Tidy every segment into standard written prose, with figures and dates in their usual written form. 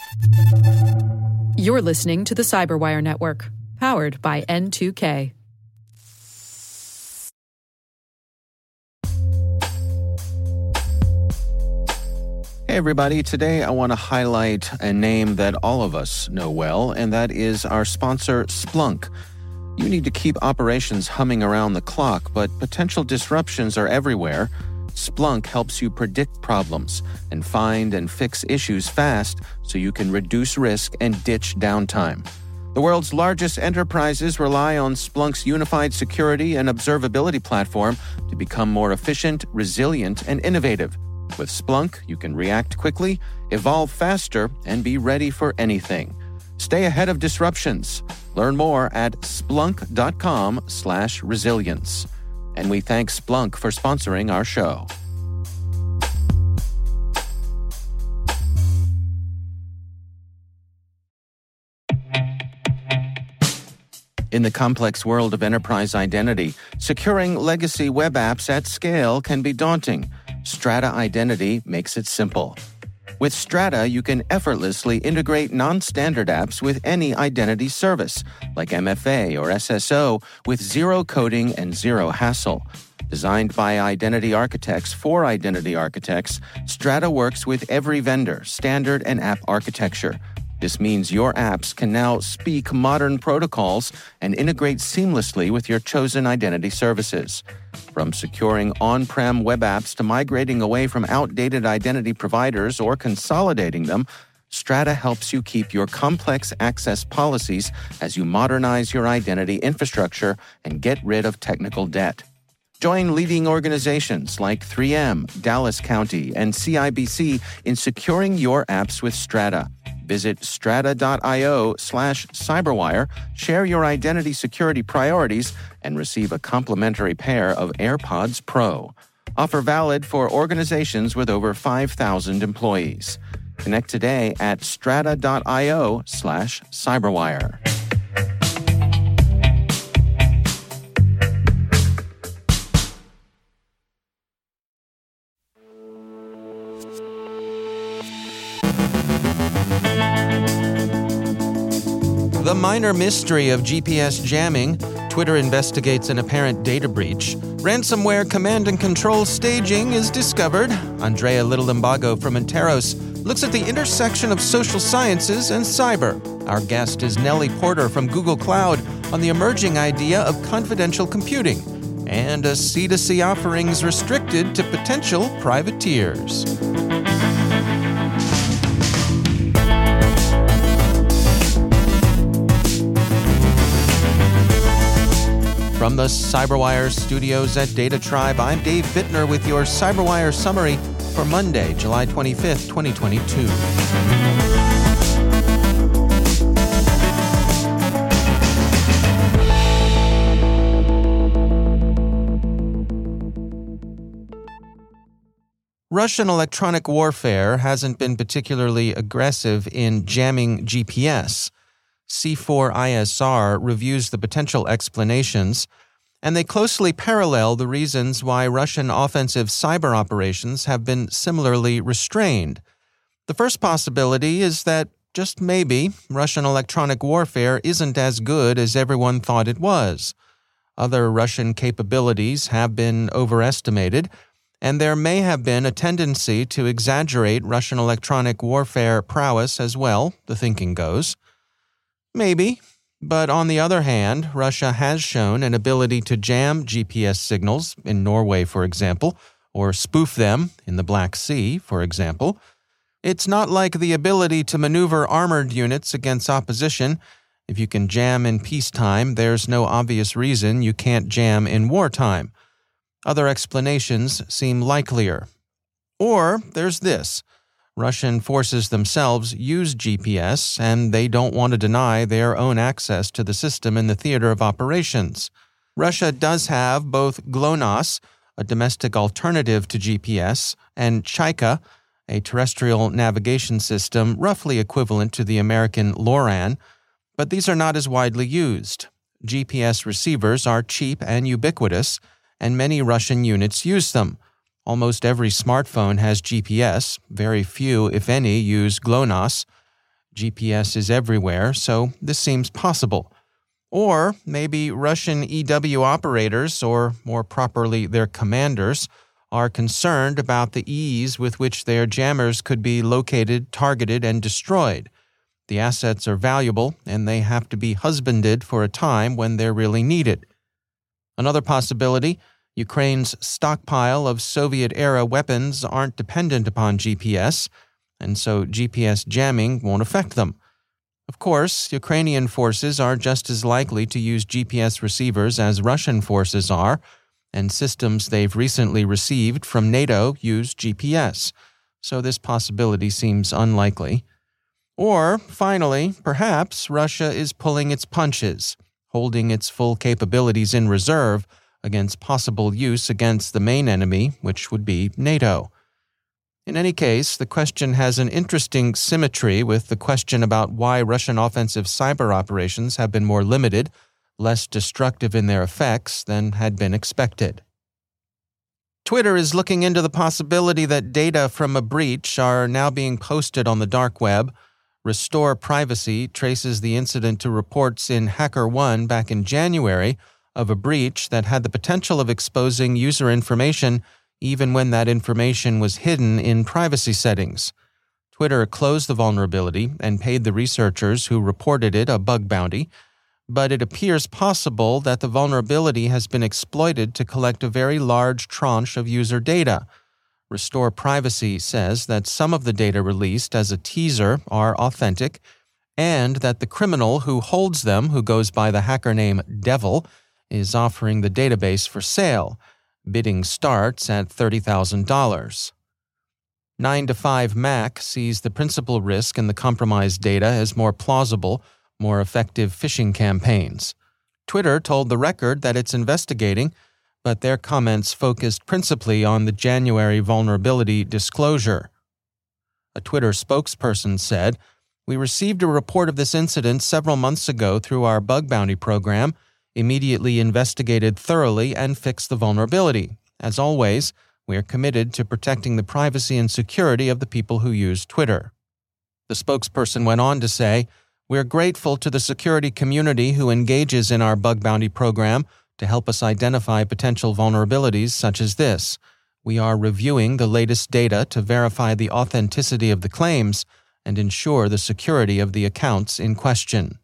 You're listening to the Cyberwire Network, powered by N2K. Hey everybody, today I want to highlight a name that all of us know well, and that is our sponsor, Splunk. You need to keep operations humming around the clock, but potential disruptions are everywhere. Splunk helps you predict problems and find and fix issues fast so you can reduce risk and ditch downtime. The world's largest enterprises rely on Splunk's unified security and observability platform to become more efficient, resilient, and innovative. With Splunk, you can react quickly, evolve faster, and be ready for anything. Stay ahead of disruptions. Learn more at splunk.com/resilience. And we thank Splunk for sponsoring our show. In the complex world of enterprise identity, securing legacy web apps at scale can be daunting. Strata Identity makes it simple. With Strata, you can effortlessly integrate non-standard apps with any identity service, like MFA or SSO, with zero coding and zero hassle. Designed by identity architects for identity architects, Strata works with every vendor, standard, and app architecture. This means your apps can now speak modern protocols and integrate seamlessly with your chosen identity services. From securing on-prem web apps to migrating away from outdated identity providers or consolidating them, Strata helps you keep your complex access policies as you modernize your identity infrastructure and get rid of technical debt. Join leading organizations like 3M, Dallas County, and CIBC in securing your apps with Strata. Visit strata.io/cyberwire, share your identity security priorities, and receive a complimentary pair of AirPods Pro. Offer valid for organizations with over 5,000 employees. Connect today at strata.io/cyberwire. The minor mystery of GPS jamming, Twitter investigates an apparent data breach, ransomware command and control staging is discovered. Andrea Little-Limbago from Interos looks at the intersection of social sciences and cyber. Our guest is Nellie Porter from Google Cloud on the emerging idea of confidential computing, and a C2C offerings restricted to potential privateers. From the Cyberwire studios at Data Tribe, I'm Dave Bittner with your Cyberwire summary for Monday, July 25th, 2022. Russian electronic warfare hasn't been particularly aggressive in jamming GPS. C4ISR reviews the potential explanations, and they closely parallel the reasons why Russian offensive cyber operations have been similarly restrained. The first possibility is that, just maybe, Russian electronic warfare isn't as good as everyone thought it was. Other Russian capabilities have been overestimated, and there may have been a tendency to exaggerate Russian electronic warfare prowess as well, the thinking goes. Maybe, but on the other hand, Russia has shown an ability to jam GPS signals, in Norway, for example, or spoof them in the Black Sea, for example. It's not like the ability to maneuver armored units against opposition. If you can jam in peacetime, there's no obvious reason you can't jam in wartime. Other explanations seem likelier. Or there's this. Russian forces themselves use GPS, and they don't want to deny their own access to the system in the theater of operations. Russia does have both GLONASS, a domestic alternative to GPS, and Chaika, a terrestrial navigation system roughly equivalent to the American LORAN, but these are not as widely used. GPS receivers are cheap and ubiquitous, and many Russian units use them. Almost every smartphone has GPS. Very few, if any, use GLONASS. GPS is everywhere, so this seems possible. Or maybe Russian EW operators, or more properly their commanders, are concerned about the ease with which their jammers could be located, targeted, and destroyed. The assets are valuable, and they have to be husbanded for a time when they're really needed. Another possibility, Ukraine's stockpile of Soviet-era weapons aren't dependent upon GPS, and so GPS jamming won't affect them. Of course, Ukrainian forces are just as likely to use GPS receivers as Russian forces are, and systems they've recently received from NATO use GPS, so this possibility seems unlikely. Or, finally, perhaps Russia is pulling its punches, holding its full capabilities in reserve against possible use against the main enemy, which would be NATO. In any case, the question has an interesting symmetry with the question about why Russian offensive cyber operations have been more limited, less destructive in their effects than had been expected. Twitter is looking into the possibility that data from a breach are now being posted on the dark web. Restore Privacy traces the incident to reports in HackerOne back in January of a breach that had the potential of exposing user information even when that information was hidden in privacy settings. Twitter closed the vulnerability and paid the researchers who reported it a bug bounty, but it appears possible that the vulnerability has been exploited to collect a very large tranche of user data. Restore Privacy says that some of the data released as a teaser are authentic, and that the criminal who holds them, who goes by the hacker name Devil, is offering the database for sale. Bidding starts at $30,000. 9to5Mac sees the principal risk in the compromised data as more plausible, more effective phishing campaigns. Twitter told The Record that it's investigating, but their comments focused principally on the January vulnerability disclosure. A Twitter spokesperson said, "We received a report of this incident several months ago through our bug bounty program, immediately investigated thoroughly, and fixed the vulnerability. As always, we are committed to protecting the privacy and security of the people who use Twitter." The spokesperson went on to say, "We are grateful to the security community who engages in our bug bounty program to help us identify potential vulnerabilities such as this. We are reviewing the latest data to verify the authenticity of the claims and ensure the security of the accounts in question."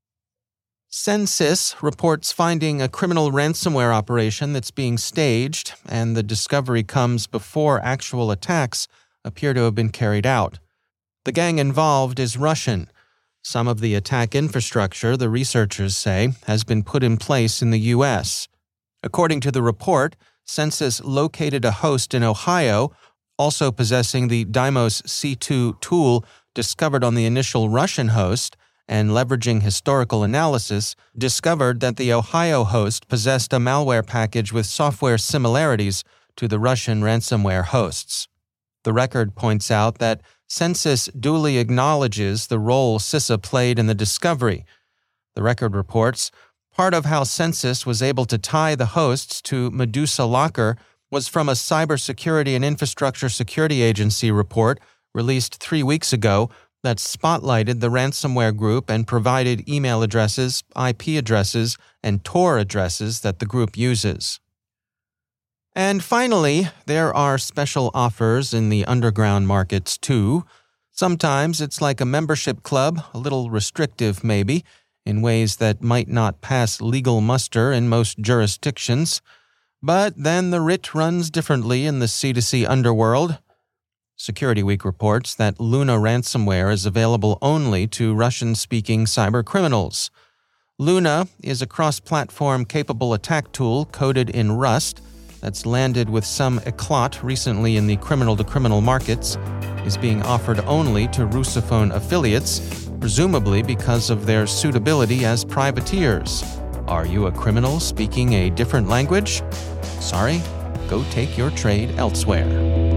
Censys reports finding a criminal ransomware operation that's being staged, and the discovery comes before actual attacks appear to have been carried out. The gang involved is Russian. Some of the attack infrastructure, the researchers say, has been put in place in the U.S. According to the report, Censys located a host in Ohio, also possessing the Deimos C2 tool discovered on the initial Russian host, and leveraging historical analysis, discovered that the Ohio host possessed a malware package with software similarities to the Russian ransomware hosts. The record points out that Censys duly acknowledges the role CISA played in the discovery. The record reports, part of how Censys was able to tie the hosts to Medusa Locker was from a Cybersecurity and Infrastructure Security Agency report released 3 weeks ago that spotlighted the ransomware group and provided email addresses, IP addresses, and Tor addresses that the group uses. And finally, there are special offers in the underground markets too. Sometimes it's like a membership club, a little restrictive maybe, in ways that might not pass legal muster in most jurisdictions. But then the writ runs differently in the C2C underworld. Security Week reports that Luna ransomware is available only to Russian-speaking cybercriminals. Luna is a cross-platform capable attack tool coded in Rust that's landed with some eclat recently in the criminal-to-criminal markets, is being offered only to Russophone affiliates, presumably because of their suitability as privateers. Are you a criminal speaking a different language? Sorry, go take your trade elsewhere.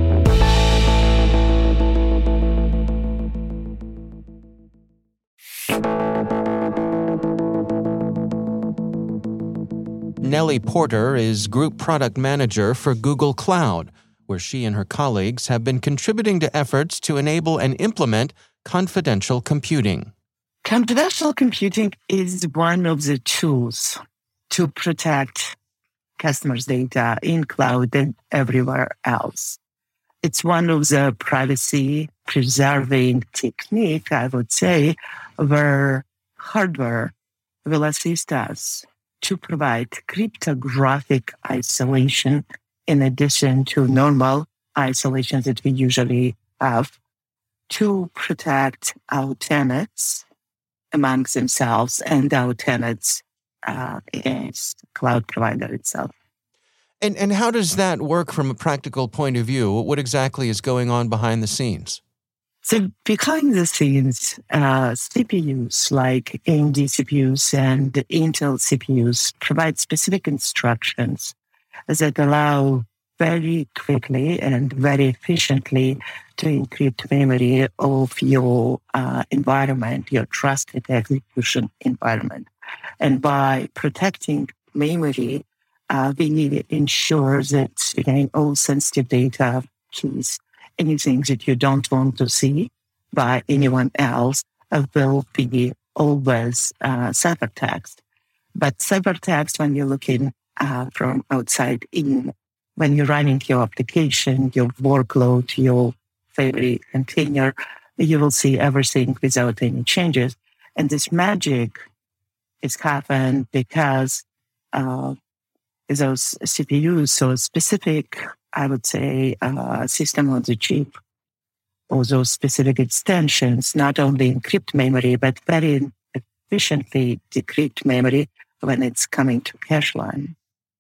Nellie Porter is Group Product Manager for Google Cloud, where she and her colleagues have been contributing to efforts to enable and implement confidential computing? Confidential computing is one of the tools to protect customers' data in cloud and everywhere else. It's one of the privacy-preserving technique, I would say, where hardware will assist us to provide cryptographic isolation in addition to normal isolation that we usually have to protect our tenants amongst themselves and our tenants against cloud provider itself. And how does that work from a practical point of view? What exactly is going on behind the scenes? So behind the scenes, CPUs like AMD CPUs and Intel CPUs provide specific instructions that allow very quickly and very efficiently to encrypt memory of your environment, your trusted execution environment. And by protecting memory, we ensure that, again, all sensitive data, keys, anything that you don't want to see by anyone else will be always ciphertext. But ciphertext, when you're looking from outside in, when you're running your application, your workload, your favorite container, you will see everything without any changes. And this magic is happened because those CPUs, so specific, I would say, system on the chip, or those specific extensions, not only encrypt memory, but very efficiently decrypt memory when it's coming to cache line.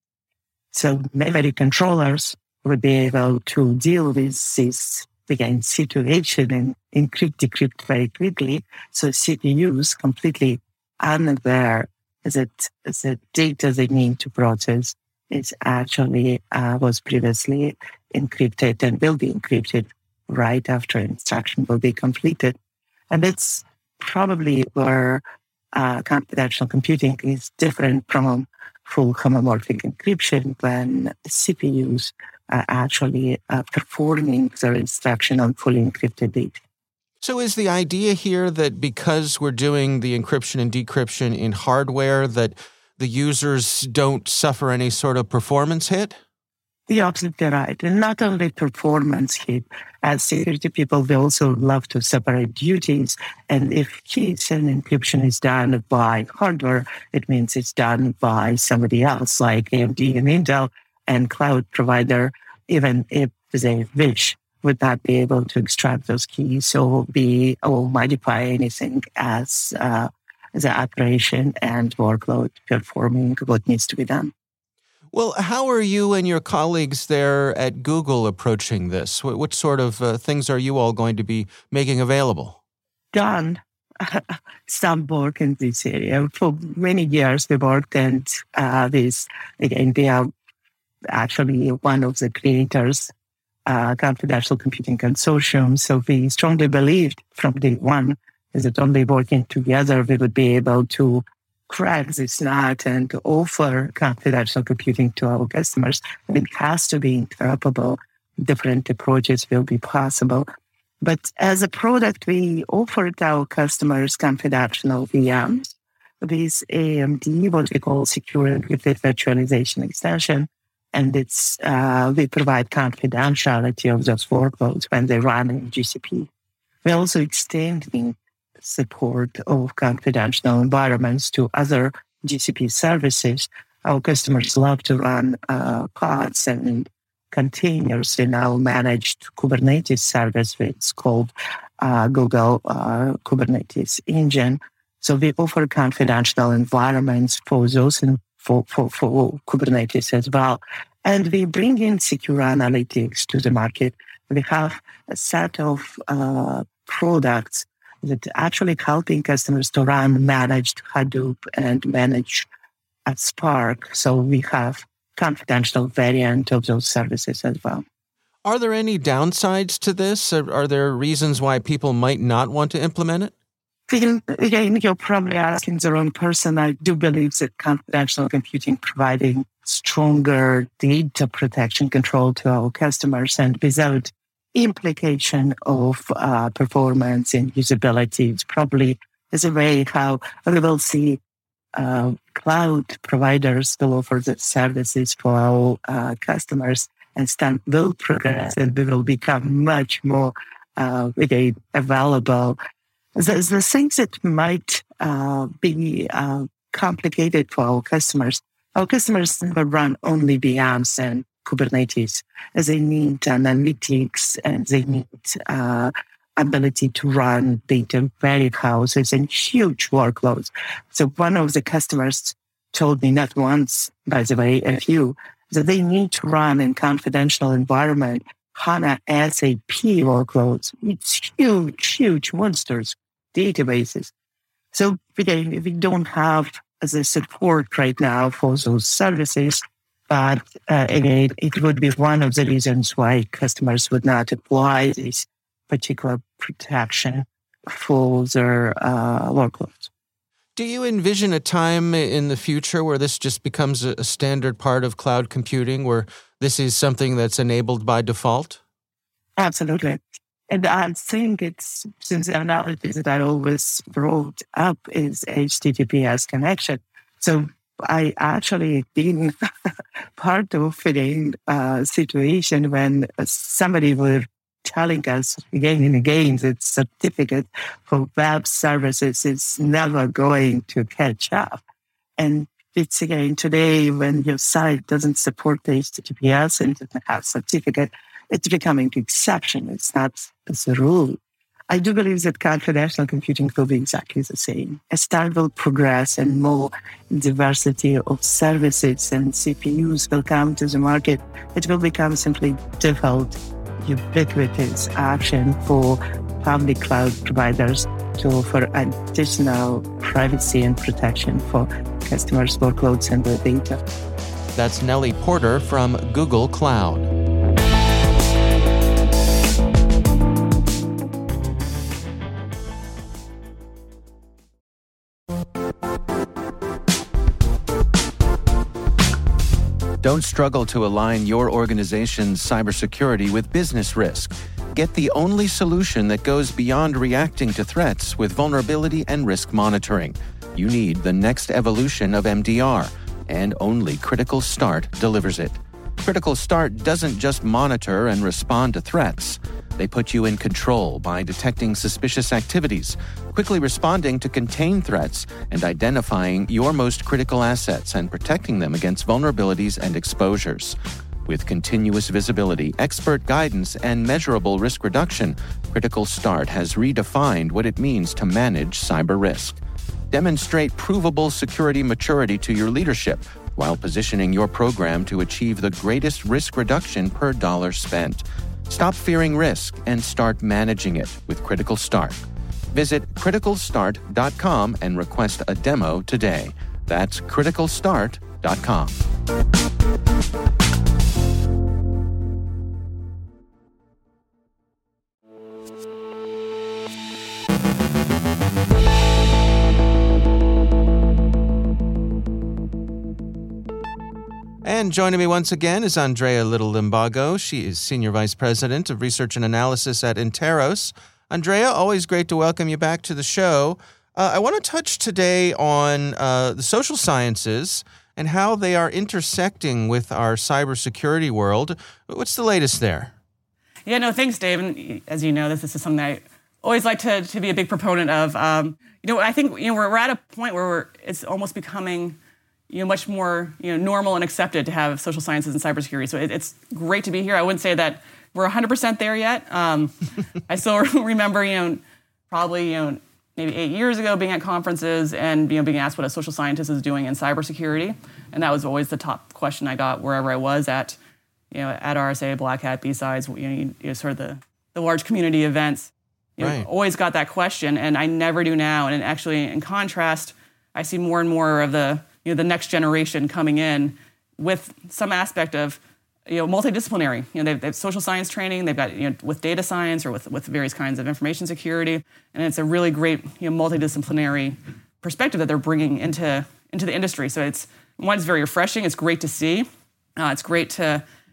So memory controllers would be able to deal with this, again, situation and encrypt, decrypt very quickly. So CPUs completely unaware that the data they need to process is actually was previously encrypted and will be encrypted right after instruction will be completed. And that's probably where confidential computing is different from full homomorphic encryption, when CPUs are actually performing their instruction on fully encrypted data. So is the idea here that because we're doing the encryption and decryption in hardware, that the users don't suffer any sort of performance hit? You're absolutely right. And not only performance hit, as security people, we also love to separate duties. And if keys and encryption is done by hardware, it means it's done by somebody else, like AMD and Intel and cloud provider, even if they wish, would not be able to extract those keys or modify anything as the operation and workload performing what needs to be done. Well, how are you and your colleagues there at Google approaching this? What sort of things are you all going to be making available? Done some work in this area. For many years we worked, and again, they are actually one of the creators, Confidential Computing Consortium. So we strongly believed from day one that only working together we would be able to crack this nut and offer confidential computing to our customers. And it has to be interoperable. Different approaches will be possible. But as a product, we offered our customers confidential VMs with AMD, what we call secure encrypted virtualization extension. And it's we provide confidentiality of those workloads when they run in GCP. We're also extending support of confidential environments to other GCP services. Our customers love to run pods and containers in our managed Kubernetes service, which is called Google Kubernetes Engine. So we offer confidential environments for those and for Kubernetes as well. And we bring in secure analytics to the market. We have a set of products that actually helping customers to run managed Hadoop and manage Spark. So we have confidential variant of those services as well. Are there any downsides to this? Are there reasons why people might not want to implement it? Again, you're probably asking the wrong person. I do believe that confidential computing providing stronger data protection control to our customers, and without implication of performance and usability. It's probably is a way how we will see cloud providers will offer the services for our customers, and STEM will progress, and we will become much more again available. The things that might be complicated for our customers never run only VMs and Kubernetes. They need analytics, and they need ability to run data warehouses and huge workloads. So one of the customers told me, not once, by the way, a few, that they need to run in confidential environment HANA SAP workloads. It's huge monsters, databases. So again, we don't have the support right now for those services, but again, it would be one of the reasons why customers would not apply this particular protection for their workloads. Do you envision a time in the future where this just becomes a standard part of cloud computing, where this is something that's enabled by default? Absolutely. And I think it's, since the analogy that I always brought up is HTTPS connection. So I actually been part of a situation when somebody were telling us again and again that certificate for web services is never going to catch up. And it's again today when your site doesn't support the HTTPS and doesn't have certificate, it's becoming the exception. It's not the rule. I do believe that confidential computing will be exactly the same. As time will progress and more diversity of services and CPUs will come to the market, it will become simply default, ubiquitous option for public cloud providers to offer additional privacy and protection for customers' workloads and their data. That's Nellie Porter from Google Cloud. Don't struggle to align your organization's cybersecurity with business risk. Get the only solution that goes beyond reacting to threats with vulnerability and risk monitoring. You need the next evolution of MDR, and only Critical Start delivers it. Critical Start doesn't just monitor and respond to threats. They put you in control by detecting suspicious activities, quickly responding to contain threats, and identifying your most critical assets and protecting them against vulnerabilities and exposures. With continuous visibility, expert guidance, and measurable risk reduction, Critical Start has redefined what it means to manage cyber risk. Demonstrate provable security maturity to your leadership while positioning your program to achieve the greatest risk reduction per dollar spent. Stop fearing risk and start managing it with Critical Start. Visit criticalstart.com and request a demo today. That's criticalstart.com. And joining me once again is Andrea Little-Limbago. She is Senior Vice President of Research and Analysis at Interos. Andrea, always great to welcome you back to the show. I want to touch today on the social sciences and how they are intersecting with our cybersecurity world. What's the latest there? Yeah, no, thanks, Dave. And as you know, this is something I always like to be a big proponent of. I think we're at a point where it's almost becoming much more normal and accepted to have social sciences and cybersecurity. So it's great to be here. I wouldn't say that we're 100% there yet. I still remember, probably maybe 8 years ago, being at conferences and being asked what a social scientist is doing in cybersecurity, and that was always the top question I got wherever I was at RSA, Black Hat, B-Sides, sort of the large community events. Right. Always got that question, and I never do now. And actually, in contrast, I see more and more of the next generation coming in with some aspect of multidisciplinary. They have social science training. They've got with data science or with various kinds of information security, and it's a really great multidisciplinary perspective that they're bringing into the industry. So it's very refreshing. It's great to see. It's great to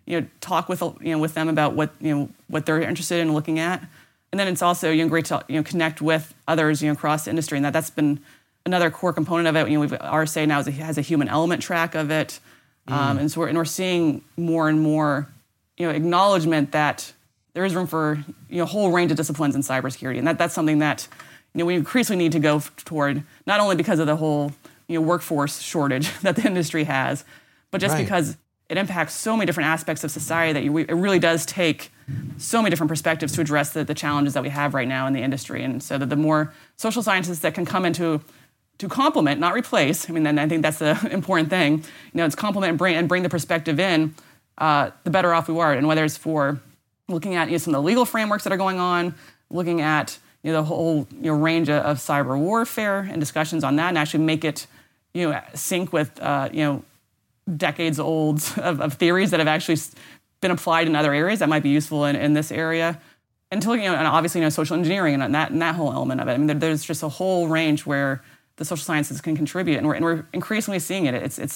talk with them about what they're interested in looking at. And then it's also great to connect with others across the industry, and that's been another core component of it. RSA now has a human element track of it, and so we're seeing more and more acknowledgement that there is room for a whole range of disciplines in cybersecurity, and that's something that we increasingly need to go toward, not only because of the whole workforce shortage that the industry has, but just because it impacts so many different aspects of society that it really does take so many different perspectives to address the challenges that we have right now in the industry. And so that the more social scientists that can come in to complement, not replace, then I think that's the important thing, it's complement and bring the perspective in, the better off we are. And whether it's for looking at some of the legal frameworks that are going on, looking at the whole range of cyber warfare and discussions on that, and actually make it sync with decades old of theories that have actually been applied in other areas that might be useful in this area, and to and obviously social engineering and that whole element of it. There's just a whole range where the social sciences can contribute, and we're increasingly seeing it.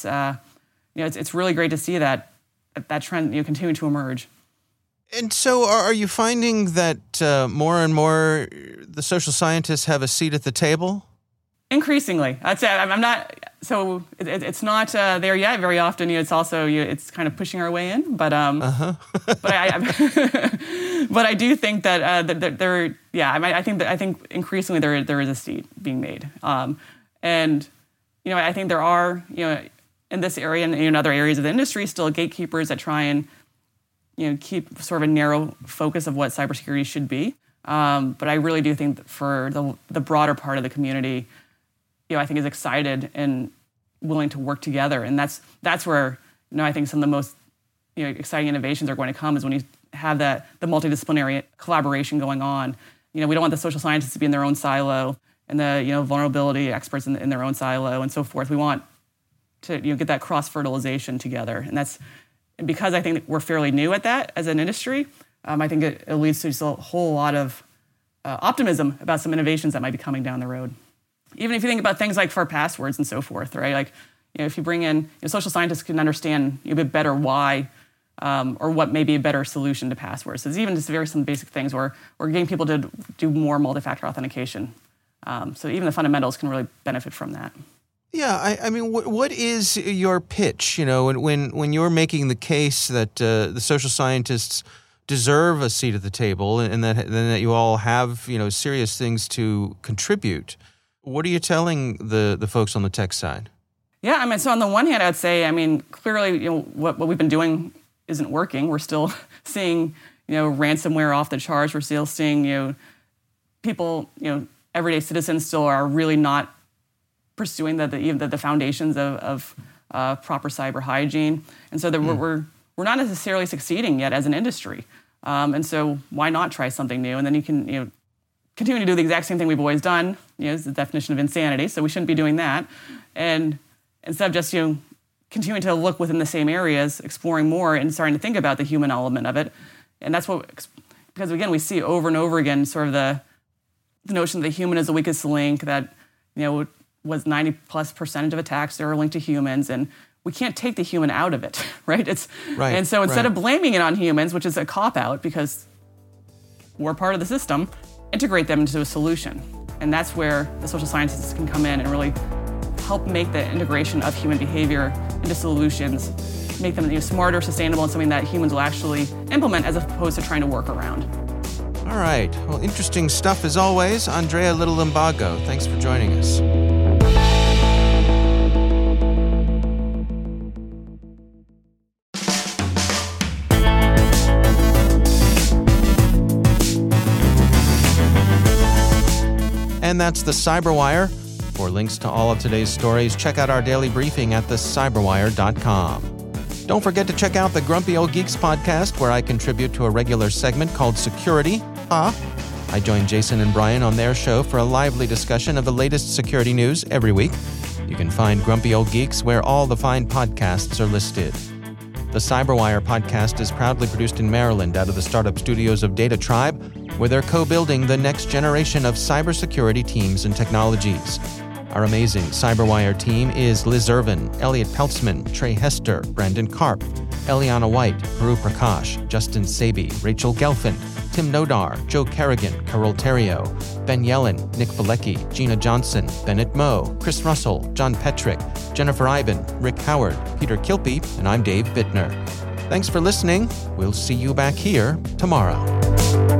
It's really great to see that trend continue to emerge. And so, are you finding that more and more the social scientists have a seat at the table? Increasingly, I'd say I'm not. So it's not there yet. Very often, it's also it's kind of pushing our way in. But but I do think that there. Yeah, I think increasingly there is a seat being made. And I think there are in this area and in other areas of the industry still gatekeepers that try and keep sort of a narrow focus of what cybersecurity should be. But I really do think that for the broader part of the community, I think is excited and willing to work together, and that's where I think some of the most exciting innovations are going to come, is when you have the multidisciplinary collaboration going on. We don't want the social scientists to be in their own silo, and the vulnerability experts in their own silo, and so forth. We want to get that cross fertilization together, and because I think we're fairly new at that as an industry, I think it leads to just a whole lot of optimism about some innovations that might be coming down the road. Even if you think about things like for passwords and so forth, right? Like, if you bring in social scientists can understand a bit better why or what may be a better solution to passwords. So it's even just some basic things where we're getting people to do more multi-factor authentication. So even the fundamentals can really benefit from that. Yeah, what is your pitch? When you're making the case that the social scientists deserve a seat at the table, and that you all have serious things to contribute. What are you telling the folks on the tech side? Yeah, so on the one hand, I'd say, clearly, what we've been doing isn't working. We're still seeing, ransomware off the charts. We're still seeing, people, everyday citizens still are really not pursuing the foundations of proper cyber hygiene, and so that we're not necessarily succeeding yet as an industry. And so why not try something new? And then you can, continue to do the exact same thing we've always done. Is the definition of insanity. So we shouldn't be doing that. And instead of just continuing to look within the same areas, exploring more and starting to think about the human element of it. And that's because again, we see over and over again sort of the notion that the human is the weakest link, that was 90+% of attacks that are linked to humans, and we can't take the human out of it, right? Right. And so instead of blaming it on humans, which is a cop-out because we're part of the system, integrate them into a solution. And that's where the social scientists can come in and really help make the integration of human behavior into solutions, make them smarter, sustainable, and something that humans will actually implement as opposed to trying to work around. All right. Well, interesting stuff as always. Andrea Little-Limbago, thanks for joining us. And that's the Cyberwire. For links to all of today's stories, check out our daily briefing at thecyberwire.com. Don't forget to check out the Grumpy Old Geeks podcast, where I contribute to a regular segment called Security. I join Jason and Brian on their show for a lively discussion of the latest security news every week. You can find Grumpy Old Geeks where all the fine podcasts are listed. The Cyberwire podcast is proudly produced in Maryland out of the startup studios of Data Tribe, where they're co-building the next generation of cybersecurity teams and technologies. Our amazing CyberWire team is Liz Irvin, Elliot Peltzman, Trey Hester, Brandon Karp, Eliana White, Guru Prakash, Justin Sabi, Rachel Gelfand, Tim Nodar, Joe Kerrigan, Carol Terrio, Ben Yellen, Nick Valecki, Gina Johnson, Bennett Moe, Chris Russell, John Petrick, Jennifer Iben, Rick Howard, Peter Kilpie, and I'm Dave Bittner. Thanks for listening. We'll see you back here tomorrow.